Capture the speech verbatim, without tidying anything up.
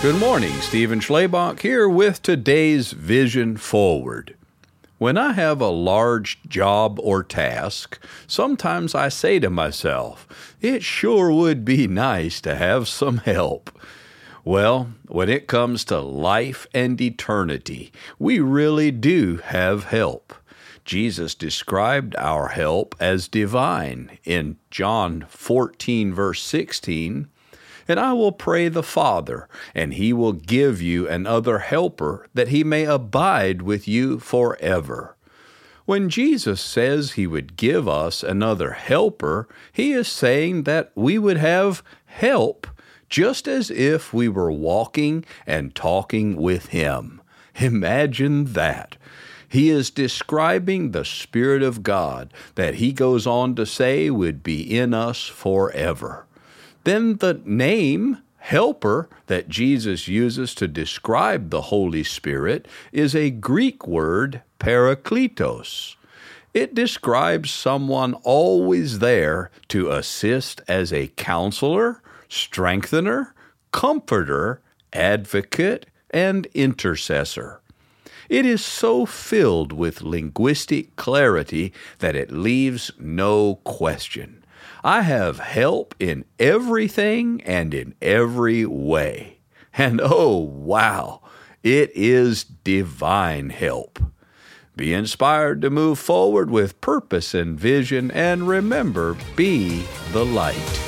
Good morning, Stephen Schlabach here with today's Vision Forward. When I have a large job or task, sometimes I say to myself, it sure would be nice to have some help. Well, when it comes to life and eternity, we really do have help. Jesus described our help as divine in John fourteen, verse sixteen. And I will pray the Father, and he will give you another helper, that he may abide with you forever. When Jesus says he would give us another helper, he is saying that we would have help, just as if we were walking and talking with him. Imagine that. He is describing the Spirit of God that he goes on to say would be in us forever. Then the name helper that Jesus uses to describe the Holy Spirit is a Greek word, parakletos. It describes someone always there to assist as a counselor, strengthener, comforter, advocate, and intercessor. It is so filled with linguistic clarity that it leaves no question. I have help in everything and in every way. And oh, wow, it is divine help. Be inspired to move forward with purpose and vision, and remember, be the light.